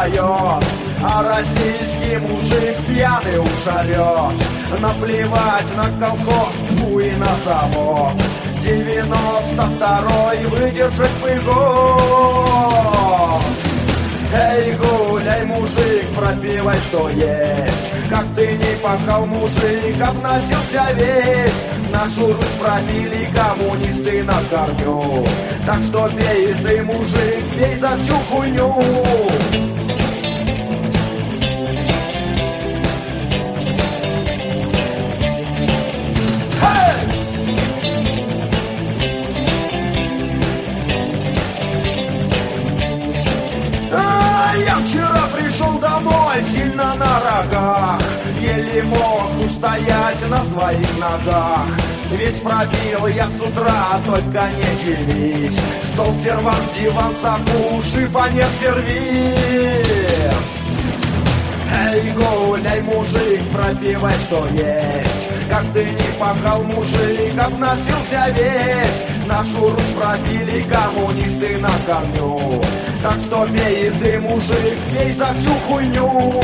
поет, а российский мужик пьяный уж орет. Наплевать на колхоз, фу, и на завод. 92-й выдержать бы год. Эй, гуляй, мужик, пропивай, что есть. Как ты не пахал, мужик, обносился весь. Нашу Русь пропили коммунисты на корню. Так что пей ты, мужик, пей за всю хуйню. Сильно на рогах, еле мог устоять на своих ногах. Ведь пробил я с утра, только не дивись. Стол, сервант, диван, софу, шифонер, сервис. Эй, гуляй, мужик, пропивай, что есть. Как ты не пахал, мужик, обносился весь. Нашу Русь пропили коммунисты на корню. Так что пей ты, мужик, пей за всю хуйню.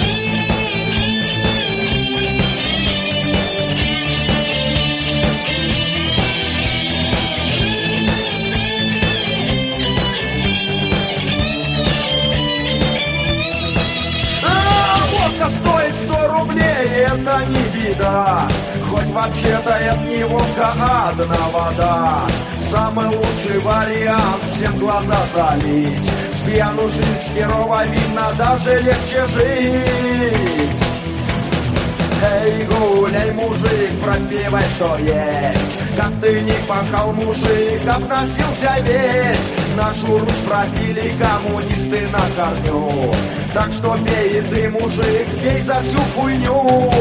Водка стоит 100 рублей, это не беда. Хоть вообще-то это не водка, а одна вода. Самый лучший вариант всем глаза залить. С пьяну жизнь херово видно, даже легче жить. Эй, гуляй, мужик, пропивай, что есть. Как ты не пахал, мужик, обносился весь. Нашу Русь пропили коммунисты на корню. Так что пей ты, мужик, пей за всю хуйню.